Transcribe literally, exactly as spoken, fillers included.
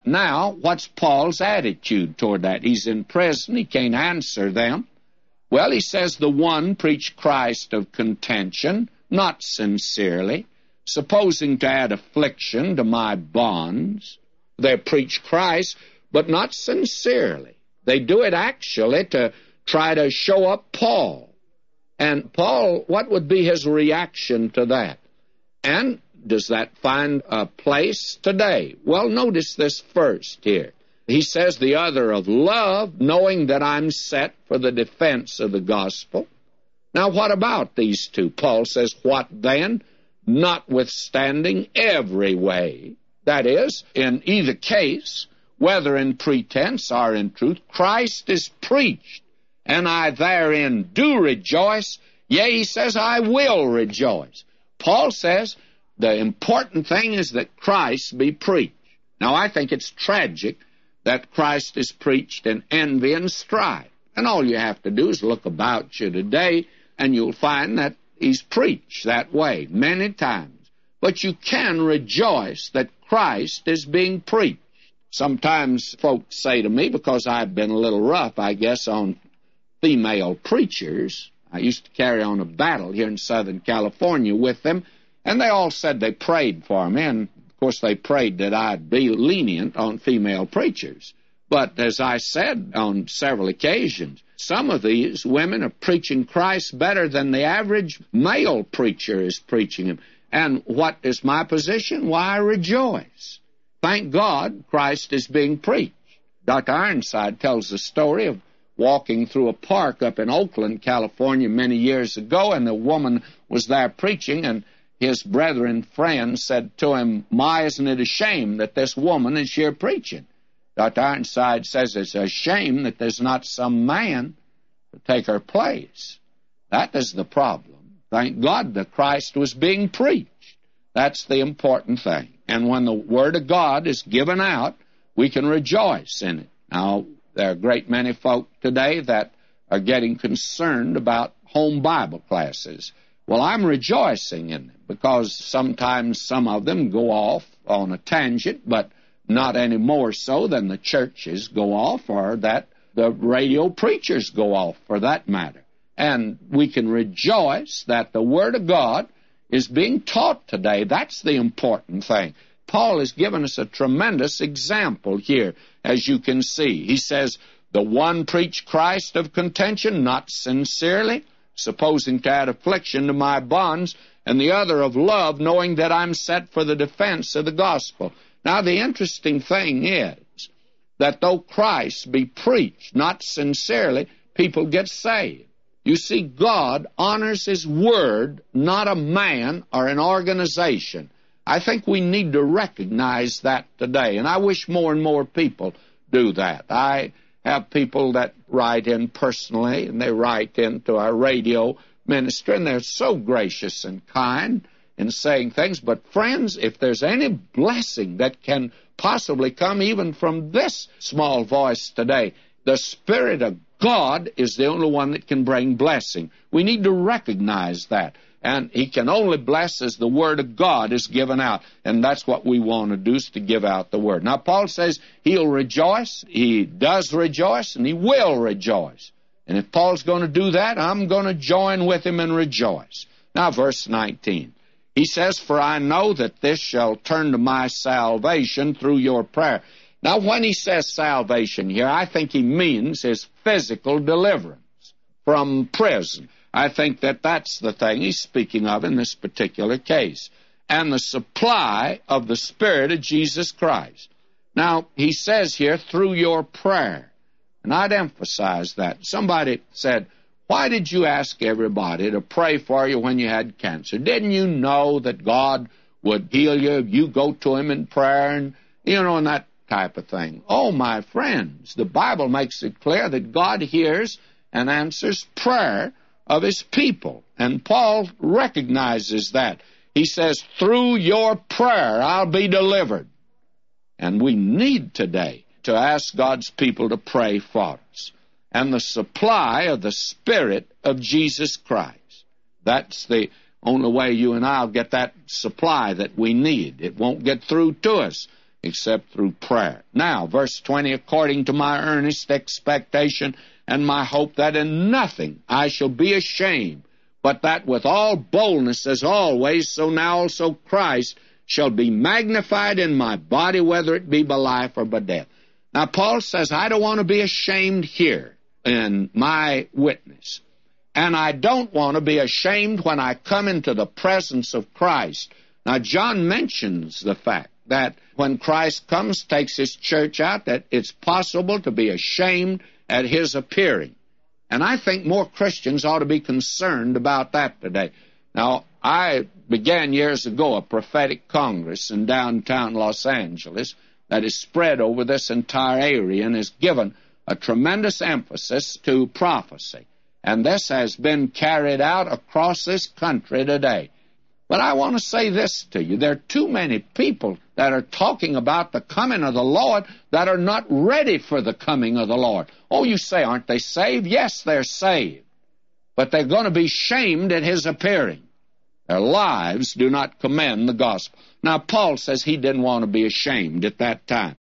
now, what's Paul's attitude toward that? He's in prison. He can't answer them. Well, he says, the one preached Christ of contention, not sincerely, supposing to add affliction to my bonds. They preach Christ, but not sincerely. They do it actually to try to show up Paul. And Paul, what would be his reaction to that? And does that find a place today? Well, notice this first here. He says, the other of love, knowing that I'm set for the defense of the gospel. Now, what about these two? Paul says, what then? Notwithstanding every way, that is, in either case, whether in pretense or in truth, Christ is preached, and I therein do rejoice. Yea, he says, I will rejoice. Paul says, the important thing is that Christ be preached. Now, I think it's tragic that Christ is preached in envy and strife. And all you have to do is look about you today, and you'll find that he's preached that way many times. But you can rejoice that Christ is being preached. Sometimes folks say to me, because I've been a little rough, I guess, on female preachers, I used to carry on a battle here in Southern California with them, and they all said they prayed for me, and of course they prayed that I'd be lenient on female preachers. But as I said on several occasions, some of these women are preaching Christ better than the average male preacher is preaching him. And what is my position? Why, I rejoice. Thank God Christ is being preached. Doctor Ironside tells the story of walking through a park up in Oakland, California, many years ago, and the woman was there preaching, and his brethren friends said to him, my, isn't it a shame that this woman is here preaching? Doctor Ironside says it's a shame that there's not some man to take her place. That is the problem. Thank God that Christ was being preached. That's the important thing. And when the Word of God is given out, we can rejoice in it. Now, there are a great many folk today that are getting concerned about home Bible classes. Well, I'm rejoicing in them because sometimes some of them go off on a tangent, but not any more so than the churches go off or that the radio preachers go off, for that matter. And we can rejoice that the Word of God is being taught today. That's the important thing. Paul has given us a tremendous example here, as you can see. He says, the one preached Christ of contention, not sincerely, supposing to add affliction to my bonds, and the other of love, knowing that I'm set for the defense of the gospel. Now, the interesting thing is that though Christ be preached, not sincerely, people get saved. You see, God honors His Word, not a man or an organization. I think we need to recognize that today, and I wish more and more people do that. I have people that write in personally, and they write into our radio ministry, and they're so gracious and kind in saying things. But friends, if there's any blessing that can possibly come even from this small voice today, the Spirit of God is the only one that can bring blessing. We need to recognize that. And He can only bless as the Word of God is given out. And that's what we want to do, is to give out the Word. Now, Paul says He'll rejoice. He does rejoice, and He will rejoice. And if Paul's going to do that, I'm going to join with him and rejoice. Now, verse nineteen. He says, for I know that this shall turn to my salvation through your prayer. Now, when he says salvation here, I think he means his physical deliverance from prison. I think that that's the thing he's speaking of in this particular case. And the supply of the Spirit of Jesus Christ. Now, he says here, through your prayer. And I'd emphasize that. Somebody said, why did you ask everybody to pray for you when you had cancer? Didn't you know that God would heal you if you go to Him in prayer and, you know, and that type of thing? Oh, my friends, the Bible makes it clear that God hears and answers prayer of His people. And Paul recognizes that. He says, through your prayer I'll be delivered. And we need today to ask God's people to pray for us. And the supply of the Spirit of Jesus Christ. That's the only way you and I will get that supply that we need. It won't get through to us except through prayer. Now, verse twenty, according to my earnest expectation and my hope that in nothing I shall be ashamed, but that with all boldness as always, so now also Christ shall be magnified in my body, whether it be by life or by death. Now, Paul says, I don't want to be ashamed here in my witness. And I don't want to be ashamed when I come into the presence of Christ. Now, John mentions the fact that when Christ comes, takes his church out, that it's possible to be ashamed at his appearing. And I think more Christians ought to be concerned about that today. Now, I began years ago a prophetic congress in downtown Los Angeles that is spread over this entire area and has given a tremendous emphasis to prophecy. And this has been carried out across this country today. But I want to say this to you. There are too many people that are talking about the coming of the Lord that are not ready for the coming of the Lord. Oh, you say, aren't they saved? Yes, they're saved. But they're going to be shamed at his appearing. Their lives do not commend the gospel. Now, Paul says he didn't want to be ashamed at that time.